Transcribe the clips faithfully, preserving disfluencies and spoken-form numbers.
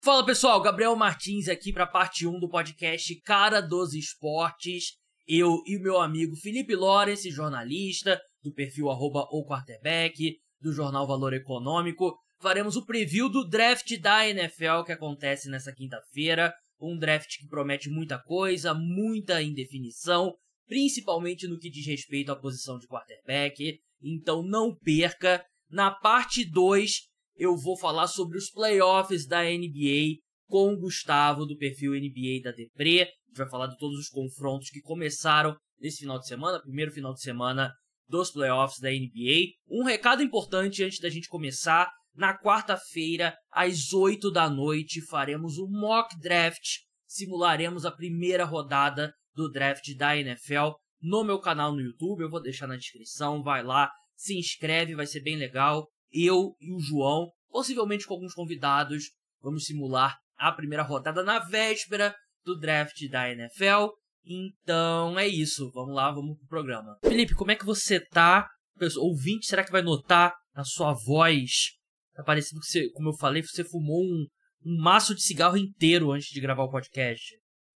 Fala pessoal, Gabriel Martins aqui para parte um do podcast Cara dos Esportes. Eu e o meu amigo Felipe Lawrence, jornalista do perfil arroba o quarterback, do jornal Valor Econômico, faremos o preview do draft da N F L que acontece nessa quinta-feira. Um draft que promete muita coisa, muita indefinição, principalmente no que diz respeito à posição de quarterback. Então não perca. Na parte dois, eu vou falar sobre os playoffs da N B A com o Gustavo, do perfil N B A da Depre. A gente vai falar de todos os confrontos que começaram nesse final de semana, primeiro final de semana dos playoffs da N B A. Um recado importante antes da gente começar: na quarta-feira, às oito da noite, faremos o mock draft. Simularemos a primeira rodada do draft da N F L no meu canal no YouTube. Eu vou deixar na descrição, vai lá, se inscreve, vai ser bem legal. Eu e o João, possivelmente com alguns convidados, vamos simular a primeira rodada na véspera do draft da N F L. Então é isso, vamos lá, vamos pro programa. Felipe, como é que você tá? Pessoal, ouvinte, será que vai notar na sua voz? Tá parecendo que você, como eu falei, você fumou um, um maço de cigarro inteiro antes de gravar o podcast.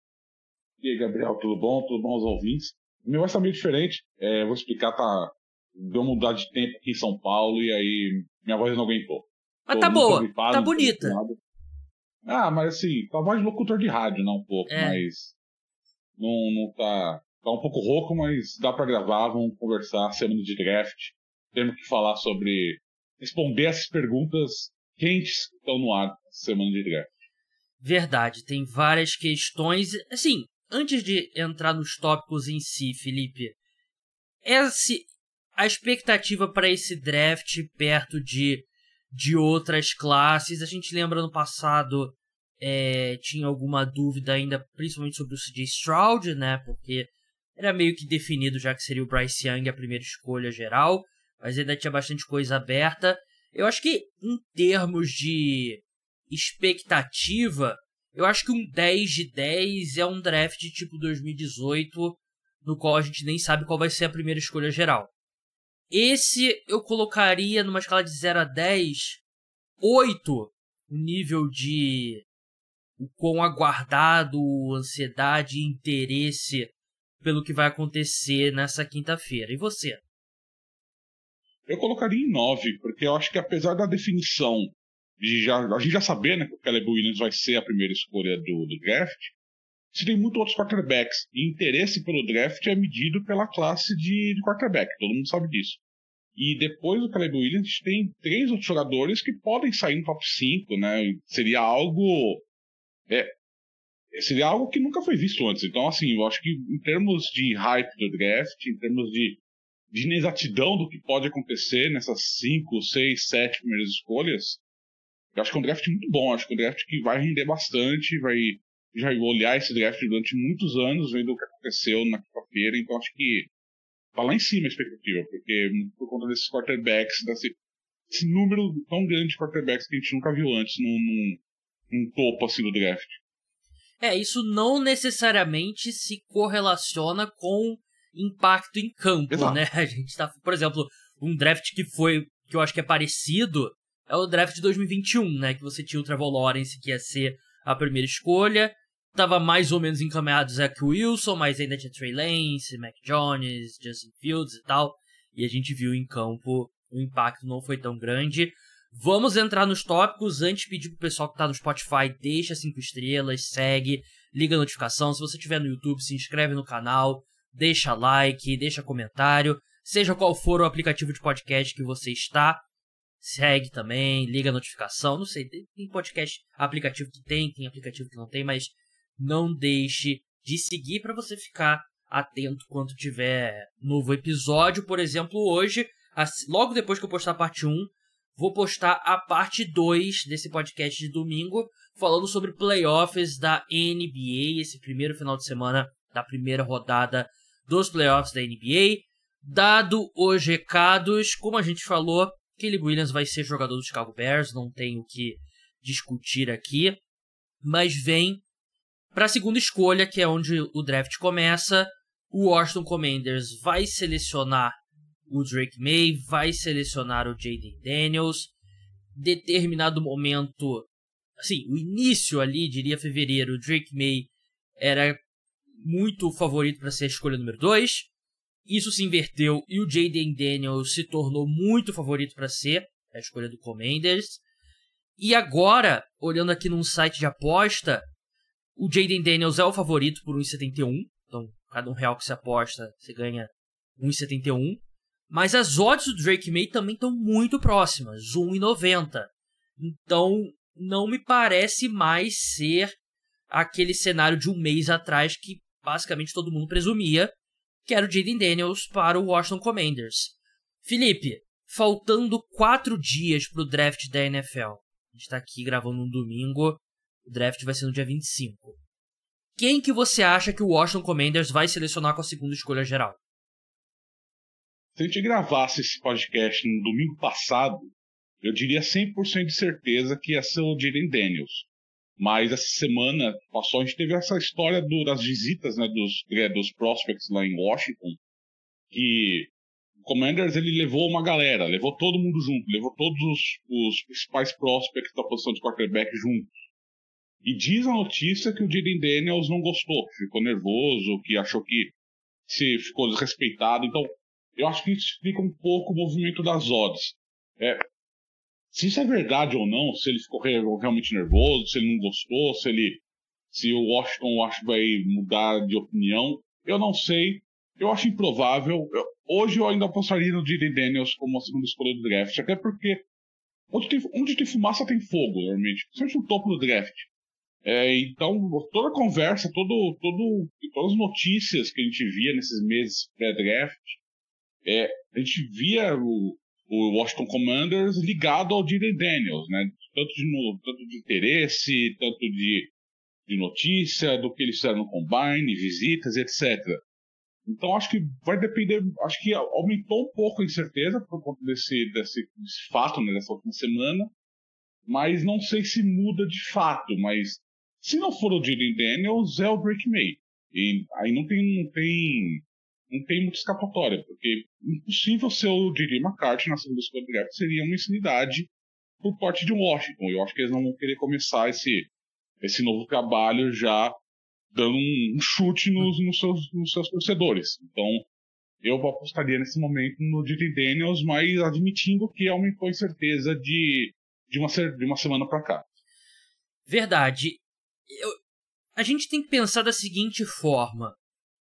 E aí, Gabriel, tudo bom? Tudo bom aos ouvintes? O meu vai estar meio diferente, é, vou explicar, tá... Deu uma mudada de tempo aqui em São Paulo e aí minha voz não aguentou. Mas Tô tá boa, gripado, tá bonita. Ah, mas assim, tá a voz de locutor de rádio, não um pouco, É. mas não, não tá... Tá um pouco rouco, mas dá pra gravar, vamos conversar, semana de draft. Temos que falar sobre... responder essas perguntas quentes que estão no ar, semana de draft. Verdade, tem várias questões. Assim, antes de entrar nos tópicos em si, Felipe, esse... a expectativa para esse draft perto de, de outras classes, a gente lembra no passado é, tinha alguma dúvida ainda, principalmente sobre o C J Stroud, né? Porque era meio que definido já que seria o Bryce Young a primeira escolha geral, mas ainda tinha bastante coisa aberta. Eu acho que em termos de expectativa, eu acho que um dez de dez é um draft tipo dois mil e dezoito, no qual a gente nem sabe qual vai ser a primeira escolha geral. Esse eu colocaria numa escala de zero a dez, oito, o nível de o quão aguardado, ansiedade e interesse pelo que vai acontecer nessa quinta-feira. E você? Eu colocaria em nove, porque eu acho que apesar da definição de já, a gente já saber, né, que o Caleb Williams vai ser a primeira escolha do, do draft, se tem muitos outros quarterbacks. E interesse pelo draft é medido pela classe de, de quarterback, todo mundo sabe disso. E depois do Caleb Williams, tem três outros jogadores que podem sair no top cinco, né? Seria algo... É, seria algo que nunca foi visto antes. Então, assim, eu acho que em termos de hype do draft, em termos de, de inexatidão do que pode acontecer nessas cinco, seis, sete primeiras escolhas, eu acho que é um draft muito bom. Acho que é um draft que vai render bastante, vai... já olhar esse draft durante muitos anos, vendo o que aconteceu na quinta-feira, então acho que tá lá em cima a expectativa, porque por conta desses quarterbacks, desse, desse número tão grande de quarterbacks que a gente nunca viu antes num, num, num topo assim do draft. É, isso não necessariamente se correlaciona com impacto em campo, Exato. né? A gente tá, por exemplo, um draft que foi, que eu acho que é parecido, é o draft de dois mil e vinte e um, né? Que você tinha o Trevor Lawrence, que ia ser a primeira escolha, tava mais ou menos encaminhado Zach Wilson, mas ainda tinha Trey Lance, Mac Jones, Justin Fields e tal, e a gente viu em campo o impacto não foi tão grande. Vamos entrar nos tópicos. Antes, pedir pro pessoal que tá no Spotify, deixa cinco estrelas, segue, liga a notificação. Se você estiver no YouTube, se inscreve no canal, deixa like, deixa comentário, seja qual for o aplicativo de podcast que você está, segue também, liga a notificação. Não sei, tem podcast, aplicativo que tem, tem aplicativo que não tem, mas não deixe de seguir para você ficar atento quando tiver novo episódio. Por exemplo, hoje, logo depois que eu postar a parte um, vou postar a parte dois desse podcast de domingo, falando sobre playoffs da N B A, esse primeiro final de semana da primeira rodada dos playoffs da N B A. Dado os recados, como a gente falou, Caleb Williams vai ser jogador do Chicago Bears, não tem o que discutir aqui, mas vem para a segunda escolha, que é onde o draft começa. O Washington Commanders vai selecionar o Drake May, vai selecionar o Jayden Daniels. Determinado momento, assim, o início ali, diria fevereiro, o Drake May era muito favorito para ser a escolha número dois. Isso se inverteu e o Jayden Daniels se tornou muito favorito para ser a escolha do Commanders. E agora, olhando aqui num site de aposta, o Jayden Daniels é o favorito por um vírgula setenta e um. Então, cada um real que você aposta, você ganha um vírgula setenta e um. Mas as odds do Drake May também estão muito próximas, um vírgula noventa. Então, não me parece mais ser aquele cenário de um mês atrás que basicamente todo mundo presumia, que era o Jayden Daniels para o Washington Commanders. Felipe, faltando quatro dias para o draft da N F L, a gente está aqui gravando um domingo, o draft vai ser no dia vinte e cinco. Quem que você acha que o Washington Commanders vai selecionar com a segunda escolha geral? Se a gente gravasse esse podcast no domingo passado, eu diria cem por cento de certeza que ia ser o Jayden Daniels. Mas essa semana passou, a gente teve essa história do, das visitas, né, dos, dos prospects lá em Washington, que o Commanders ele levou uma galera, levou todo mundo junto, levou todos os, os principais prospects da posição de quarterback juntos. E diz a notícia que o Jayden Daniels não gostou, que ficou nervoso, que achou que se ficou desrespeitado. Então, eu acho que isso explica um pouco o movimento das odds. É, se isso é verdade ou não, se ele ficou realmente nervoso, se ele não gostou, se ele, se o Washington acho que vai mudar de opinião, eu não sei. Eu acho improvável. Eu, hoje eu ainda apostaria no Jayden Daniels como a segunda escolha do draft, até porque onde tem, onde tem fumaça tem fogo, normalmente, principalmente no topo do draft. É, então, toda a conversa, todo, todo, todas as notícias que a gente via nesses meses pré-draft, é, a gente via o o Washington Commanders ligado ao Jayden Daniels, né? Tanto de, tanto de interesse, tanto de, de notícia, do que eles fizeram no Combine, visitas, etcétera. Então acho que vai depender, acho que aumentou um pouco a incerteza por conta desse, desse, desse fato, né, dessa última semana, mas não sei se muda de fato, mas se não for o Jayden Daniels, é o Drake May. E aí não tem... Não tem Não tem muita escapatória, porque impossível ser o J J McCarthy na segunda escolha do draft seria uma insanidade por parte de Washington. Eu acho que eles não vão querer começar esse, esse novo trabalho já dando um, um chute nos, nos, seus, nos seus torcedores. Então, eu apostaria nesse momento no J J Daniels, mas admitindo que aumentou a incerteza de, de, uma, de uma semana para cá. Verdade. Eu, a gente tem que pensar da seguinte forma.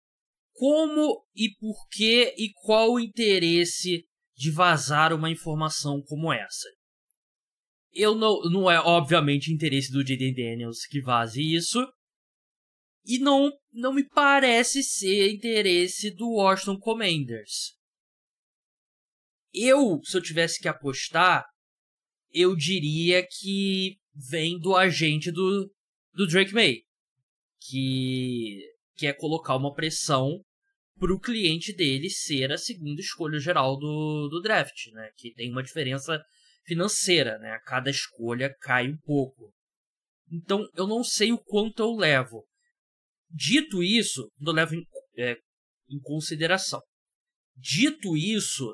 Como e por que e qual o interesse de vazar uma informação como essa? Eu não, não é obviamente interesse do Jayden Daniels que vaze isso. E não, não me parece ser interesse do Washington Commanders. Eu, se eu tivesse que apostar, eu diria que vem do agente do, do Drake May. Que quer colocar uma pressão para o cliente dele ser a segunda escolha geral do, do draft, né? Que tem uma diferença financeira, né? A cada escolha cai um pouco. Então, eu não sei o quanto eu levo. Dito isso, eu levo em, é, em consideração. Dito isso,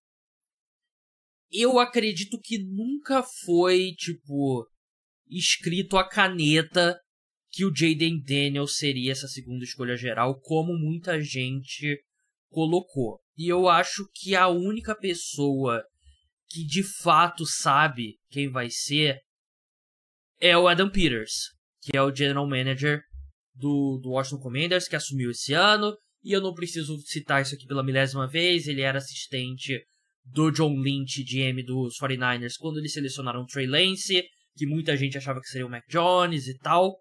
eu acredito que nunca foi, tipo, escrito a caneta que o Jayden Daniels seria essa segunda escolha geral, como muita gente colocou. E eu acho que a única pessoa que de fato sabe quem vai ser é o Adam Peters, que é o General Manager do, do Washington Commanders, que assumiu esse ano. E eu não preciso citar isso aqui pela milésima vez, ele era assistente do John Lynch, G M dos forty-niners, quando eles selecionaram o Trey Lance, que muita gente achava que seria o Mac Jones e tal.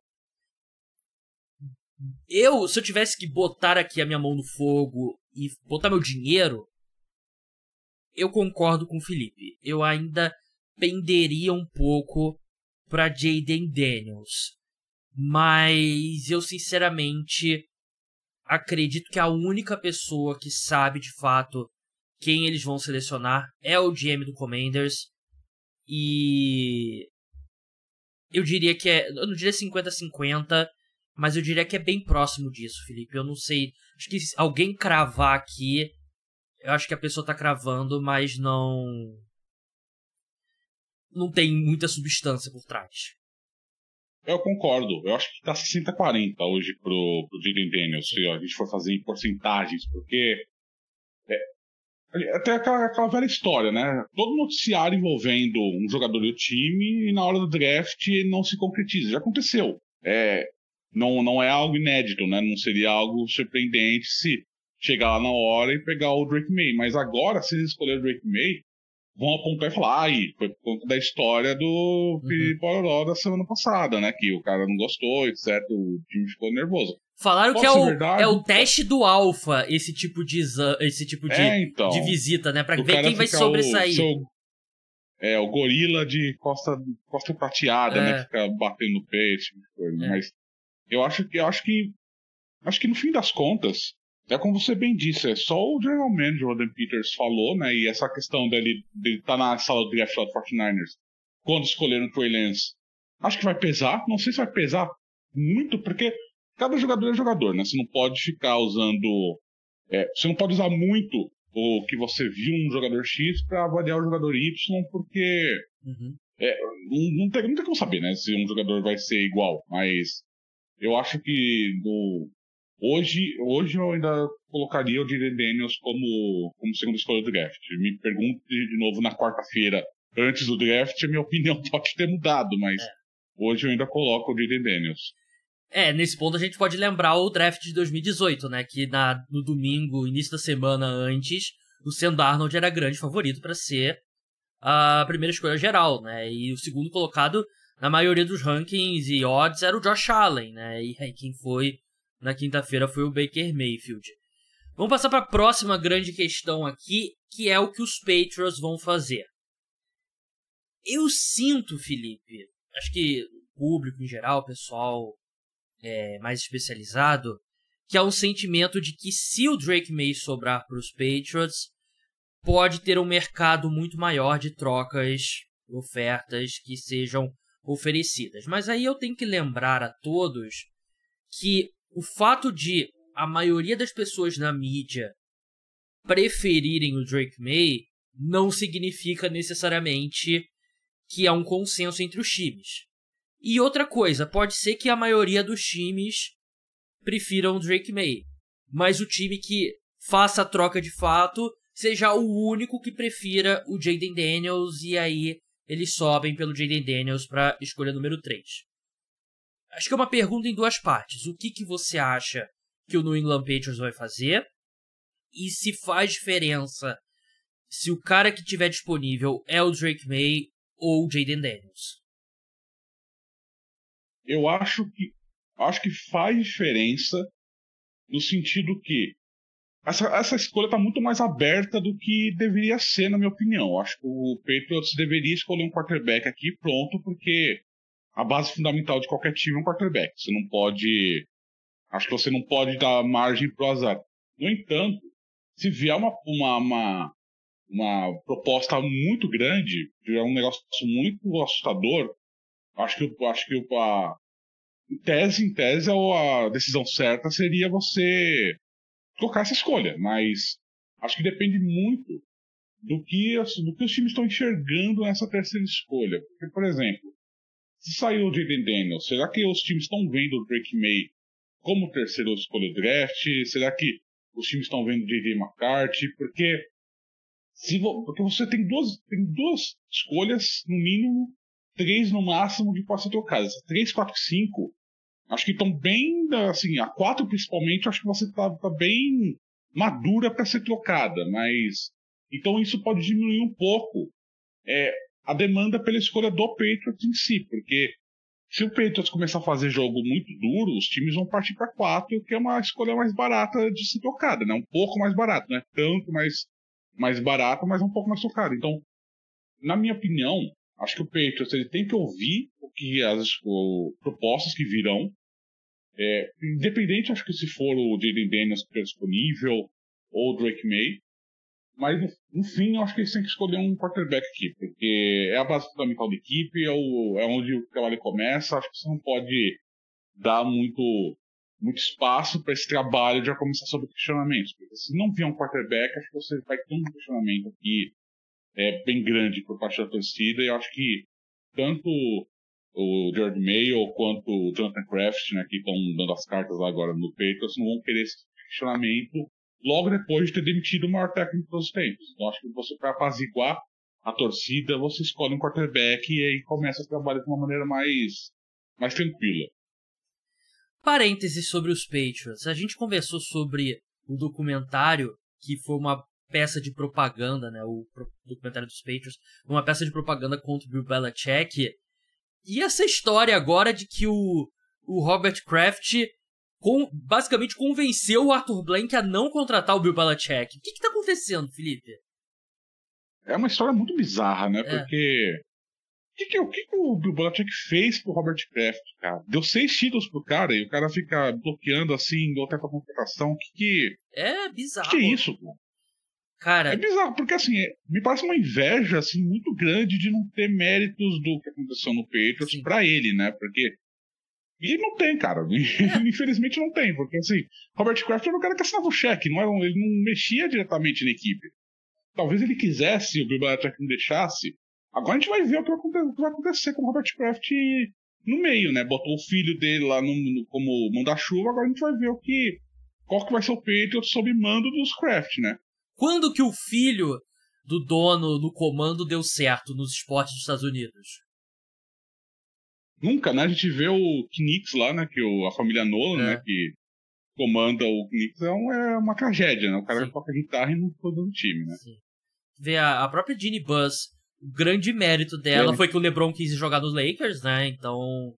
Eu, se eu tivesse que botar aqui a minha mão no fogo e botar meu dinheiro, eu concordo com o Felipe. Eu ainda penderia um pouco para Jayden Daniels. Mas eu, sinceramente, acredito que a única pessoa que sabe, de fato, quem eles vão selecionar é o G M do Commanders. E eu diria que é... Eu não diria cinquenta a cinquenta... Mas eu diria que é bem próximo disso, Felipe. Eu não sei. Acho que se alguém cravar aqui, eu acho que a pessoa tá cravando, mas não. Não tem muita substância por trás. Eu concordo. Eu acho que tá sessenta a quarenta hoje pro, pro Jaden Daniels, se a gente for fazer em porcentagens, porque é, até aquela, aquela velha história, né? Todo noticiário envolvendo um jogador do time e na hora do draft não se concretiza. Já aconteceu. É, não, não é algo inédito, né? Não seria algo surpreendente se chegar lá na hora e pegar o Drake May. Mas agora, se eles escolherem o Drake May, vão apontar e falar, ai, foi por conta da história do Piripororó da semana passada, né? Que o cara não gostou, etcétera. O time ficou nervoso. Falaram Pode que é ser o, verdade, é o teste do alfa, esse tipo de exa- esse tipo de, É, então. de visita, né? Pra O ver cara quem vai fica sobressair. O, seu, é, o gorila de costa, costa prateada, É. né? Que fica batendo no peito, tipo de coisa. É. Mas eu acho que eu acho que. Acho que no fim das contas, é como você bem disse, é só o general manager, o Jordan Peters, falou, né? E essa questão dele estar tá na sala do draft lá do forty-niners, quando escolheram o Trey Lance, acho que vai pesar. Não sei se vai pesar muito, porque cada jogador é jogador, né? Você não pode ficar usando. É, você não pode usar muito o que você viu um jogador X para avaliar o jogador Y, porque Uhum. é, não, não, tem, não tem como saber, né? Se um jogador vai ser igual, mas eu acho que do, hoje, hoje eu ainda colocaria o Jaden Daniels como, como segunda escolha do draft. Me pergunte de novo na quarta-feira, antes do draft, a minha opinião pode ter mudado, mas É. hoje eu ainda coloco o Jaden Daniels. É, nesse ponto a gente pode lembrar o draft de dois mil e dezoito, né? Que na, no domingo, início da semana antes, o Sam Darnold era grande favorito para ser a primeira escolha geral, né? E o segundo colocado na maioria dos rankings e odds era o Josh Allen, né? E aí quem foi na quinta-feira foi o Baker Mayfield. Vamos passar para a próxima grande questão aqui, que é o que os Patriots vão fazer. Eu sinto, Felipe, acho que o público em geral, o pessoal é, mais especializado, que há um sentimento de que se o Drake May sobrar para os Patriots, pode ter um mercado muito maior de trocas, ofertas que sejam oferecidas. Mas aí eu tenho que lembrar a todos que o fato de a maioria das pessoas na mídia preferirem o Drake May não significa necessariamente que há um consenso entre os times. E outra coisa, pode ser que a maioria dos times prefiram o Drake May, mas o time que faça a troca de fato seja o único que prefira o Jaden Daniels, e aí eles sobem pelo Jaden Daniels para escolha número três. Acho que é uma pergunta em duas partes. O que, que você acha que o New England Patriots vai fazer? E se faz diferença se o cara que tiver disponível é o Drake May ou o Jaden Daniels? Eu acho que acho que faz diferença no sentido que essa, essa escolha está muito mais aberta do que deveria ser, na minha opinião. Eu acho que o Patriots deveria escolher um quarterback aqui pronto, porque a base fundamental de qualquer time é um quarterback. Você não pode... Acho que você não pode dar margem para o azar. No entanto, se vier uma, uma, uma, uma proposta muito grande, vier um negócio muito assustador, acho que, acho que a, em tese, em tese, a decisão certa seria você colocar essa escolha, mas acho que depende muito do que, do que os times estão enxergando nessa terceira escolha. Porque, por exemplo, se saiu o Jaden Daniels, será que os times estão vendo o Drake May como terceira escolha do draft? Será que os times estão vendo o J J McCarthy? Porque, se vo, porque você tem duas, tem duas escolhas, no mínimo, três no máximo, que podem ser trocadas. Três, quatro, cinco, acho que estão bem, assim, a quatro principalmente, acho que você está tá bem madura para ser trocada, mas então isso pode diminuir um pouco é, a demanda pela escolha do Patriots em si, porque se o Patriots começar a fazer jogo muito duro, os times vão partir para quatro, que é uma escolha mais barata de ser trocada, né? Um pouco mais barata, não é tanto mais, mais barata, mas um pouco mais trocada. Então, na minha opinião, acho que o Patriots ele tem que ouvir o que as o, propostas que virão. É, independente, acho que se for o Jaden Daniels que é disponível ou o Drake May, mas no, no fim eu acho que eles têm que escolher um quarterback aqui, porque é a base fundamental da equipe, é, o, é onde o trabalho começa. Acho que você não pode dar muito, muito espaço para esse trabalho já começar sob questionamentos, porque se não vier um quarterback, acho que você vai ter um questionamento aqui é, bem grande por parte da torcida, e eu acho que tanto o George Mayo quanto o Jonathan Kraft, né, que estão dando as cartas lá agora no Patriots, não vão querer esse questionamento logo depois de ter demitido o maior técnico dos tempos. Então acho que você, para apaziguar a torcida, você escolhe um quarterback e aí começa a trabalhar de uma maneira mais, mais tranquila. Parênteses sobre os Patriots. A gente conversou sobre o documentário, que foi uma peça de propaganda, né? O documentário dos Patriots, uma peça de propaganda contra o Bill Belichick. E essa história agora de que o, o Robert Kraft com, basicamente convenceu o Arthur Blank a não contratar o Bill Belichick. O que que tá acontecendo, Felipe? É uma história muito bizarra, né? É. Porque o que, que, o que, que o Bill Belichick fez pro Robert Kraft, cara? Deu seis títulos pro cara e o cara fica bloqueando assim, até pra contratação. O que que... É bizarro. O que, que é isso, pô? Cara... É bizarro, porque assim, é, me parece uma inveja assim, muito grande de não ter méritos do que aconteceu no Patriots Sim. pra ele, né? Porque... E não tem, cara. É. Infelizmente não tem, porque assim, Robert Kraft era um cara que assinava o cheque, não era um, ele não mexia diretamente na equipe. Talvez ele quisesse, o Bill Belichick não deixasse. Agora a gente vai ver o que vai acontecer com o Robert Kraft no meio, né? Botou o filho dele lá no, no, como manda-chuva, agora a gente vai ver o que, qual que vai ser o Patriots sob mando dos Kraft, né? Quando que o filho do dono no comando deu certo nos esportes dos Estados Unidos? Nunca, né? A gente vê o Knicks lá, né? Que o, a família Nolan, é. né? Que comanda o Knicks, é, um, é uma tragédia, né? O cara Sim. toca guitarra e não toca no time, né? Sim. Vê a, a própria Jeannie Buss, o grande mérito dela é. foi que o LeBron quis jogar nos Lakers, né? Então,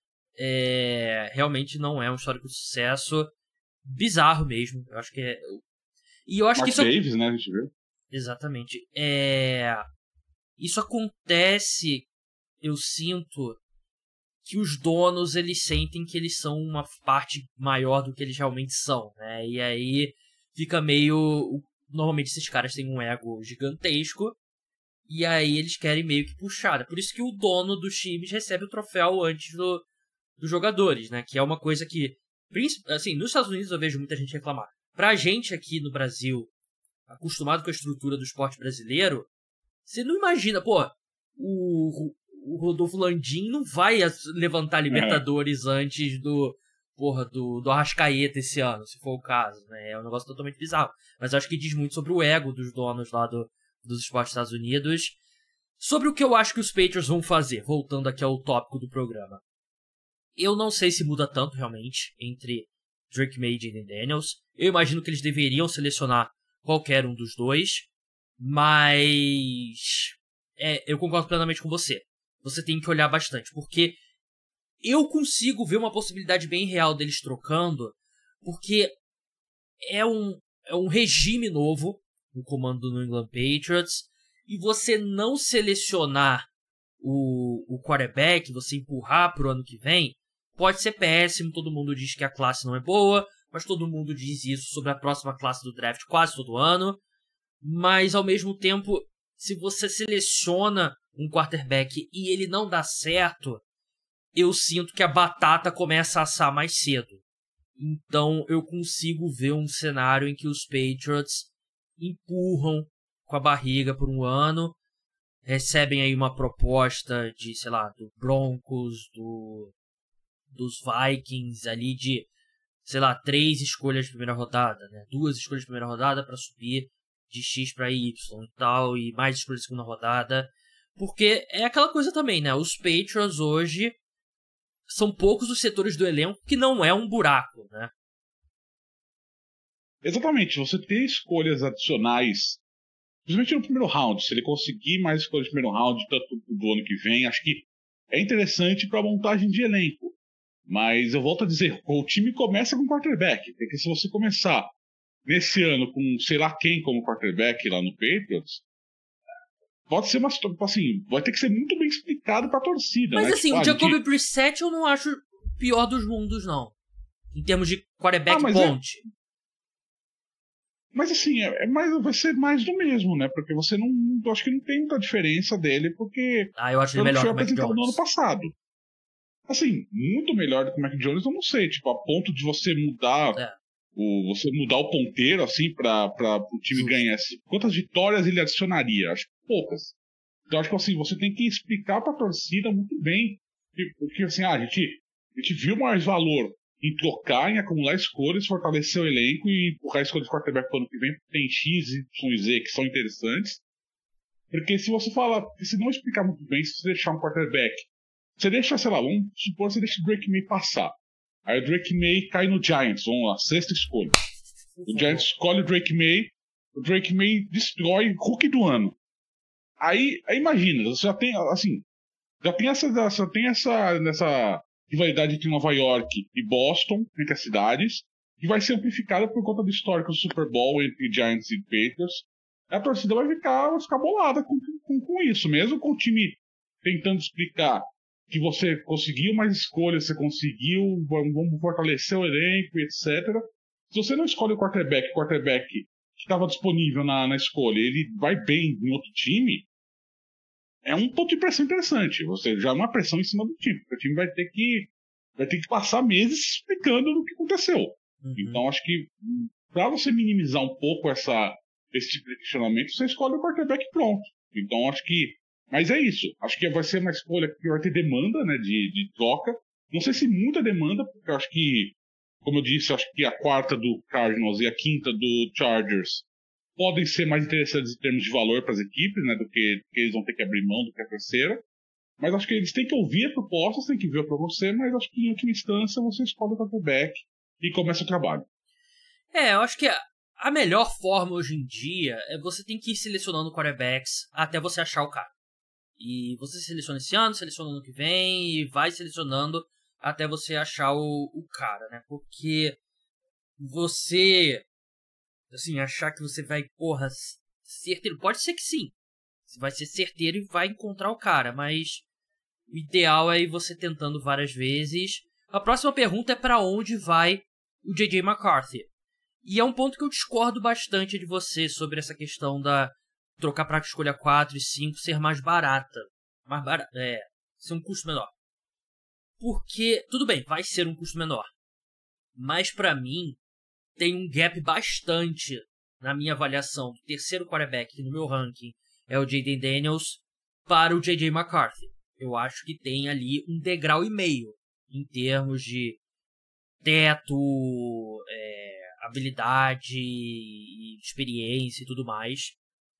é, realmente não é um histórico de sucesso. Bizarro mesmo. Eu acho que é... E eu acho Mark que isso... Davis, né? A gente vê. Exatamente. É... Isso acontece, eu sinto... que os donos, eles sentem que eles são uma parte maior do que eles realmente são, né? E aí fica meio... Normalmente esses caras têm um ego gigantesco, e aí eles querem meio que puxar. É por isso que o dono dos times recebe o troféu antes do, dos jogadores, né? Que é uma coisa que, assim, nos Estados Unidos eu vejo muita gente reclamar. Pra gente aqui no Brasil, acostumado com a estrutura do esporte brasileiro, você não imagina, pô, o... o Rodolfo Landim não vai levantar Libertadores é. antes do, porra, do, do Arrascaeta esse ano, se for o caso, né? É um negócio totalmente bizarro. Mas eu acho que diz muito sobre o ego dos donos lá do, dos esportes dos Estados Unidos. Sobre o que eu acho que os Patriots vão fazer, voltando aqui ao tópico do programa. Eu não sei se muda tanto, realmente, entre Drake May e Jayden Daniels. Eu imagino que eles deveriam selecionar qualquer um dos dois, mas... É, eu concordo plenamente com você. Você tem que olhar bastante, porque eu consigo ver uma possibilidade bem real deles trocando, porque é um, é um regime novo no comando do New England Patriots, e você não selecionar o, o quarterback, você empurrar pro ano que vem, pode ser péssimo. Todo mundo diz que a classe não é boa, mas todo mundo diz isso sobre a próxima classe do draft quase todo ano. Mas, ao mesmo tempo, se você seleciona um quarterback e ele não dá certo, eu sinto que a batata começa a assar mais cedo. Então eu consigo ver um cenário em que os Patriots empurram com a barriga por um ano, recebem aí uma proposta de, sei lá, do Broncos, do, dos Vikings ali de, sei lá, três escolhas de primeira rodada, né? Duas escolhas de primeira rodada para subir de X para Y e tal, e mais escolhas de segunda rodada. Porque é aquela coisa também, né? Os Patriots hoje são poucos os setores do elenco que não é um buraco, né? Exatamente. Você ter escolhas adicionais, principalmente no primeiro round, se ele conseguir mais escolhas no primeiro round, tanto do ano que vem, acho que é interessante para a montagem de elenco. Mas eu volto a dizer, o time começa com quarterback, porque se você começar nesse ano com sei lá quem como quarterback lá no Patriots, pode ser uma situação, assim, vai ter que ser muito bem explicado pra torcida. Mas né? assim, tipo, o Jacoby gente... Brissett eu não acho o pior dos mundos, não. Em termos de quarterback ah, ponte. É... Mas assim, é, é mais, vai ser mais do mesmo, né? Porque você não. Eu acho que não tem muita diferença dele, porque. Ah, eu acho ele melhor que o Mac Jones. No ano passado. Assim, muito melhor do que o Mac Jones, eu não sei. Tipo, a ponto de você mudar. É. O, você mudar o ponteiro, assim, pra, pra o time Justo. ganhar. Quantas vitórias ele adicionaria? Acho que poucas. Então, acho que assim, você tem que explicar pra torcida muito bem Porque assim, ah, a, gente, a gente viu mais valor em trocar, em acumular escolhas, fortalecer o elenco e empurrar escolhas de quarterback para o ano que vem, tem X, Y e Z que são interessantes. Porque se você falar, se não explicar muito bem, se você deixar um quarterback, você deixa, sei lá, vamos supor que você deixa o Drake May passar. Aí o Drake May cai no Giants, vamos lá, sexta escolha. O Giants escolhe o Drake May, o Drake May destrói o rookie do ano. Aí, aí imagina, você já tem, assim, já tem essa, já tem essa, essa rivalidade entre Nova York e Boston, entre as cidades, que vai ser amplificada por conta do histórico do Super Bowl entre Giants e Patriots. A torcida vai ficar, vai ficar bolada com, com, com isso, mesmo com o time tentando explicar que você conseguiu mais escolhas, você conseguiu, vamos fortalecer o elenco, etcétera. Se você não escolhe o quarterback, o quarterback que estava disponível na, na escolha, ele vai bem em outro time, é um ponto de pressão interessante. Você já é uma pressão em cima do time, porque o time vai ter que, vai ter que passar meses explicando o que aconteceu. Uhum. Então, acho que para você minimizar um pouco essa, esse tipo de questionamento, você escolhe o quarterback pronto. Então, acho que... Mas é isso. Acho que vai ser uma escolha que vai ter demanda, né, de, de troca. Não sei se muita demanda, porque eu acho que, como eu disse, acho que a quarta do Cardinals e a quinta do Chargers podem ser mais interessantes em termos de valor para as equipes, né, do que, do que eles vão ter que abrir mão do que a terceira. Mas acho que eles têm que ouvir a proposta, têm que ver para você, mas acho que em última instância você escolhe o quarterback e começa o trabalho. É, eu acho que a, a melhor forma hoje em dia é você tem que ir selecionando quarterbacks até você achar o cara. E você seleciona esse ano, seleciona no ano que vem e vai selecionando até você achar o, o cara, né? Porque você, assim, achar que você vai, porra, certeiro, pode ser que sim. Você vai ser certeiro e vai encontrar o cara, mas o ideal é ir você tentando várias vezes. A próxima pergunta é pra onde vai o J J McCarthy. E é um ponto que eu discordo bastante de você sobre essa questão da trocar pra escolha quatro e cinco ser mais barata. Mais barata, é, ser um custo menor. Porque, tudo bem, vai ser um custo menor. Mas pra mim, tem um gap bastante na minha avaliação do terceiro quarterback, que no meu ranking é o Jayden Daniels, para o J J McCarthy. Eu acho que tem ali um degrau e meio em termos de teto, é, habilidade, experiência e tudo mais.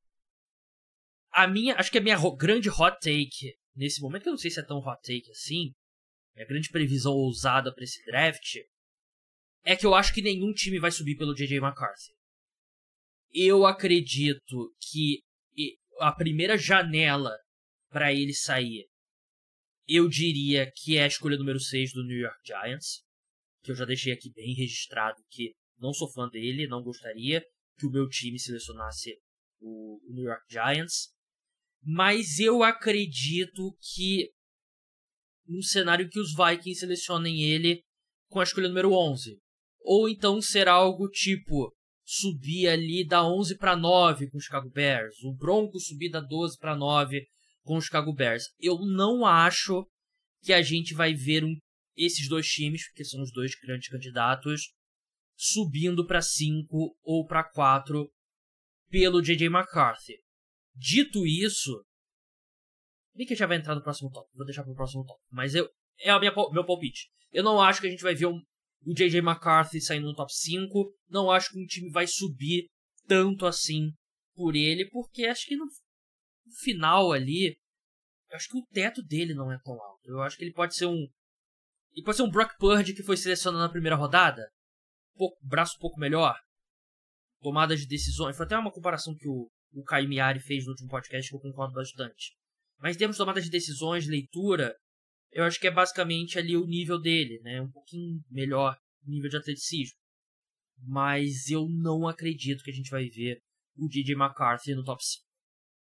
A minha, acho que a minha grande hot take nesse momento, que eu não sei se é tão hot take assim, a grande previsão ousada para esse draft, é que eu acho que nenhum time vai subir pelo J J McCarthy. Eu acredito que a primeira janela para ele sair, eu diria que é a escolha número seis do New York Giants, que eu já deixei aqui bem registrado que não sou fã dele, não gostaria que o meu time selecionasse o New York Giants. Mas eu acredito que num cenário que os Vikings selecionem ele com a escolha número onze. Ou então ser algo tipo subir ali da onze para nove com o Chicago Bears. O Broncos subir da doze para nove com o Chicago Bears. Eu não acho que a gente vai ver um, esses dois times, porque são os dois grandes candidatos, subindo para cinco ou para quatro pelo J J McCarthy. Dito isso, bem que já vai entrar no próximo tópico, vou deixar pro próximo tópico, mas eu, é o meu palpite. Eu não acho que a gente vai ver um, o J J McCarthy saindo no top cinco, não acho que um time vai subir tanto assim por ele, porque acho que no, no final ali, eu acho que o teto dele não é tão alto. Eu acho que ele pode ser um, ele pode ser um Brock Purdy que foi selecionado na primeira rodada, um pouco, braço um pouco melhor, tomada de decisões, foi até uma comparação que o o Caio Miari fez no último podcast, que eu concordo bastante. Mas em termos de tomada de decisões, leitura, eu acho que é basicamente ali o nível dele, né? Um pouquinho melhor nível de atleticismo. Mas eu não acredito que a gente vai ver o J J McCarthy no top cinco.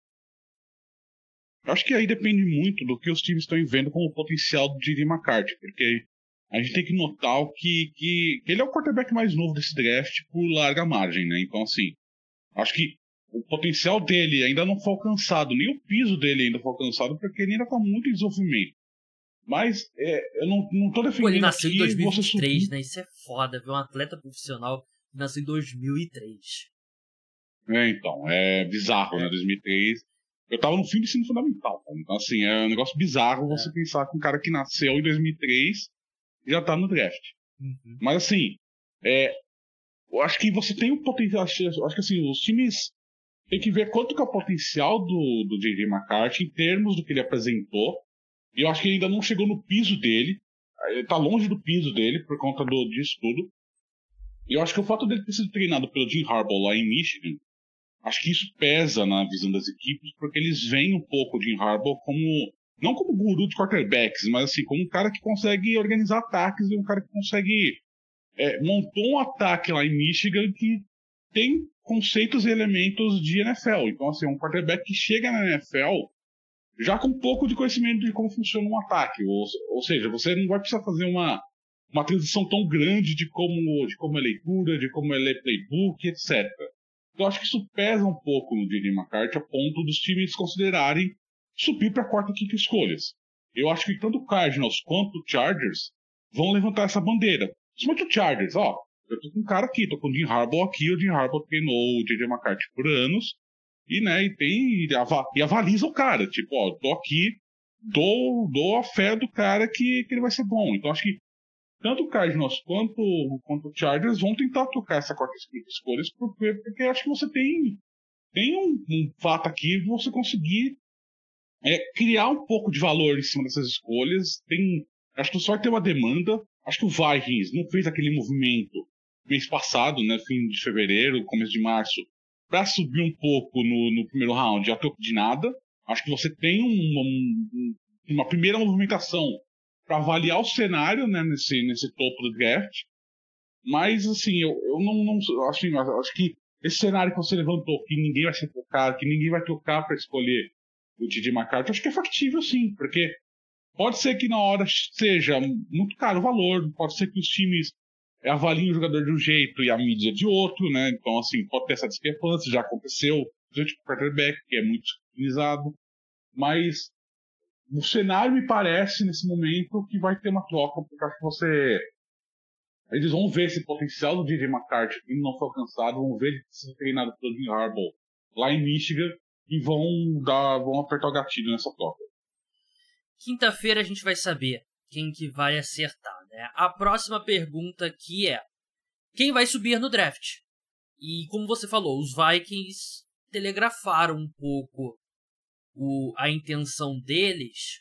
Eu acho que aí depende muito do que os times estão vendo como potencial do J J McCarthy, porque a gente tem que notar que, que, que ele é o quarterback mais novo desse draft por larga margem, né? Então, assim, acho que o potencial dele ainda não foi alcançado, nem o piso dele ainda foi alcançado, porque ele ainda está muito em desenvolvimento. Mas é, eu não, não tô defendendo. Pô, ele nasceu aqui em dois mil e vinte e três, subir... né? Isso é foda, ver um atleta profissional que nasceu em dois mil e três. É, então, é bizarro, é. né? dois mil e três. Eu tava no fim do ensino fundamental. Tá? Então, assim, é um negócio bizarro você é. pensar que um cara que nasceu em dois mil e três já tá no draft. Uhum. Mas, assim, é, eu acho que você tem o potencial. Eu acho que, assim, os times têm que ver quanto que é o potencial do, do J J McCarthy em termos do que ele apresentou. E eu acho que ele ainda não chegou no piso dele. Ele tá longe do piso dele por conta do, disso tudo. E eu acho que o fato dele ter sido treinado pelo Jim Harbaugh lá em Michigan, acho que isso pesa na visão das equipes, porque eles veem um pouco o Jim Harbaugh como, não como guru de quarterbacks, mas assim, como um cara que consegue organizar ataques e um cara que consegue, é, montou um ataque lá em Michigan que tem conceitos e elementos de N F L. Então, assim, um quarterback que chega na N F L já com um pouco de conhecimento de como funciona um ataque. Ou, ou seja, você não vai precisar fazer uma uma transição tão grande de como, de como é leitura, de como é ler playbook, etcétera. Então acho que isso pesa um pouco no J J McCarthy a ponto dos times considerarem subir para a quarta e quinta escolhas. Eu acho que tanto o Cardinals quanto o Chargers vão levantar essa bandeira. Principalmente o Chargers, ó, eu tô com um cara aqui, tô com o Jim Harbaugh aqui, o Jim Harbaugh treinou o J J McCarthy por anos, e, né, e, tem, e, ava, e avaliza o cara, tipo, ó, tô aqui, dou, dou a fé do cara que, que ele vai ser bom. Então acho que tanto o Cardinals quanto, quanto o Chargers vão tentar tocar essa quarta escolha, porque, porque acho que você tem, tem um, um fato aqui de você conseguir é, criar um pouco de valor em cima dessas escolhas. Tem, acho que só vai ter uma demanda. Acho que o Vikings não fez aquele movimento mês passado, né, fim de fevereiro, começo de março, para subir um pouco no, no primeiro round, a troco de nada. Acho que você tem um, um, uma primeira movimentação para avaliar o cenário, né, nesse, nesse topo do draft. Mas, assim, eu, eu não, não assim, eu acho que esse cenário que você levantou, que ninguém vai ser tocado, que ninguém vai tocar para escolher o J J McCarthy, acho que é factível, sim, porque pode ser que na hora seja muito caro o valor, pode ser que os times avaliem o jogador de um jeito e a mídia de outro, né, então, assim, pode ter essa discrepância, já aconteceu, principalmente com o quarterback, que é muito utilizado, mas o cenário me parece, nesse momento, que vai ter uma troca, porque acho que você... Eles vão ver esse potencial do J J McCarthy que não foi alcançado, vão ver ele ser treinado pelo Jim Harbaugh lá em Michigan e vão, dar, vão apertar o gatilho nessa troca. Quinta-feira a gente vai saber quem que vai acertar, né? A próxima pergunta aqui é: quem vai subir no draft? E como você falou, os Vikings telegrafaram um pouco O, a intenção deles.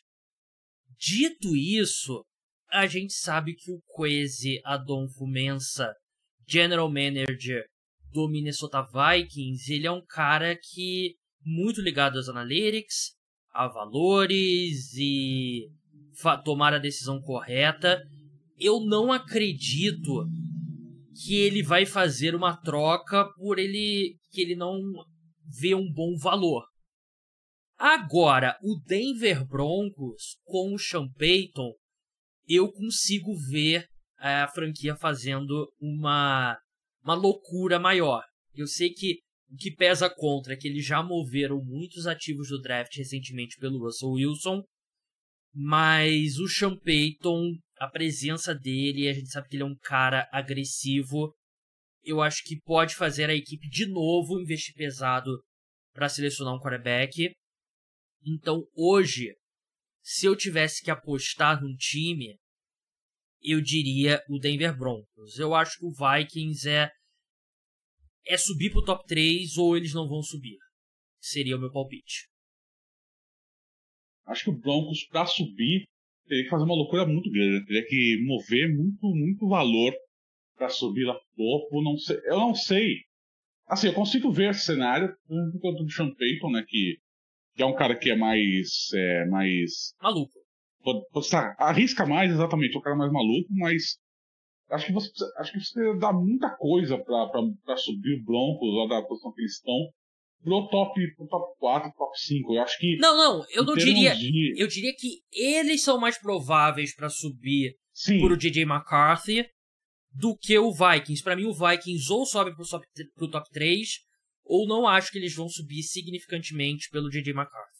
Dito isso, a gente sabe que o Kwesi Adonfu-Mensah, General Manager do Minnesota Vikings, ele é um cara que muito ligado aos analytics, a valores e tomar a decisão correta. Eu não acredito que ele vai fazer uma troca por ele que ele não vê um bom valor. Agora, o Denver Broncos com o Sean Payton, eu consigo ver a franquia fazendo uma, uma loucura maior. Eu sei que o que pesa contra é que eles já moveram muitos ativos do draft recentemente pelo Russell Wilson, mas o Sean Payton, a presença dele, a gente sabe que ele é um cara agressivo, eu acho que pode fazer a equipe de novo investir pesado para selecionar um quarterback. Então, hoje, se eu tivesse que apostar num time, eu diria o Denver Broncos. Eu acho que o Vikings é, é subir pro top três ou eles não vão subir. Seria o meu palpite. Acho que o Broncos, para subir, teria que fazer uma loucura muito grande. Teria que mover muito, muito valor para subir lá pro topo. Não sei, eu não sei. Assim, eu consigo ver esse cenário, por conta do Sean Payton, né, que que é um cara que é mais... É, mais maluco. Pode, pode, tá, arrisca mais, exatamente, é um cara mais maluco, mas acho que você precisa, acho que você dá muita coisa pra, pra, pra subir o Broncos, lá da posição que eles estão, pro top, pro top quatro, top cinco. Eu acho que... Não, não, eu não diria... De... Eu diria que eles são mais prováveis pra subir Sim. por o J J McCarthy do que o Vikings. Pra mim, o Vikings ou sobe pro top, pro top três... ou não acho que eles vão subir significantemente pelo J J McCarthy.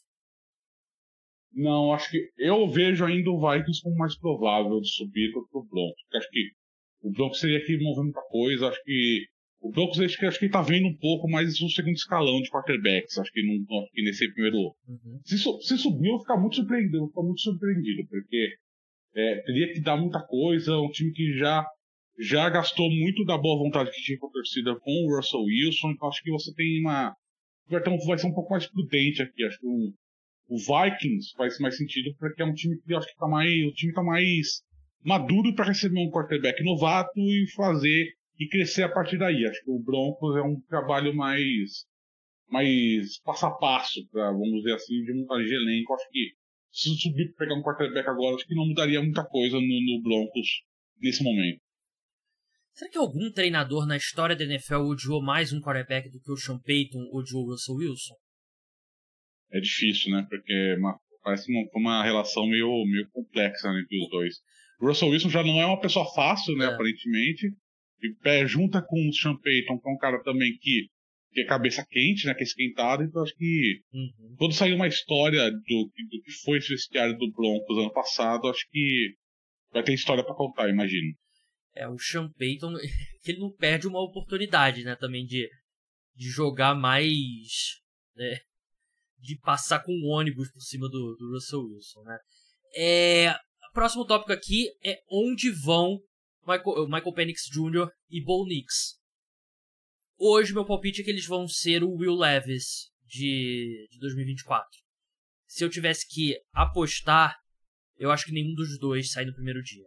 Não, acho que eu vejo ainda o Vikings como mais provável de subir do que o Broncos. Porque acho que o Broncos seria que mover muita coisa. Acho que o o Broncos acho que, acho que tá vendo um pouco mais um segundo escalão de quarterbacks. Acho que, não, acho que nesse primeiro. Uhum. Se, se subir, eu vou ficar muito surpreendido, vou ficar muito surpreendido, porque é, teria que dar muita coisa, um time que já, já gastou muito da boa vontade que tinha com a torcida com o Russell Wilson, então acho que você tem uma. Então vai ser um pouco mais prudente aqui. Acho que o, o Vikings faz mais sentido, porque é um time que acho que tá mais. O time tá mais maduro para receber um quarterback novato e fazer e crescer a partir daí. Acho que o Broncos é um trabalho mais, mais passo a passo, pra, vamos dizer assim, de montagem de elenco. Acho que se subir para pegar um quarterback agora, acho que não mudaria muita coisa no, no Broncos nesse momento. Será que algum treinador na história da N F L odiou mais um quarterback do que o Sean Payton odiou o Russell Wilson? É difícil, né? Porque uma, parece uma, uma relação meio, meio complexa, né, entre os dois. O Russell Wilson já não é uma pessoa fácil, né, é. aparentemente. E pé junta com o Sean Payton, que é um cara também que, que é cabeça quente, né, que é esquentado. Então acho que uhum. quando sair uma história do, do que foi esse vestiário do Broncos ano passado, acho que vai ter história pra contar, imagino. É, o Sean Payton, ele não perde uma oportunidade, né, também de, de jogar mais, né, de passar com um ônibus por cima do, do Russell Wilson, né. É, o próximo tópico aqui é onde vão Michael, Michael Penix Júnior e Bo Nix. Hoje meu palpite é que eles vão ser o Will Levis de, de dois mil e vinte e quatro. Se eu tivesse que apostar, eu acho que nenhum dos dois sai no primeiro dia.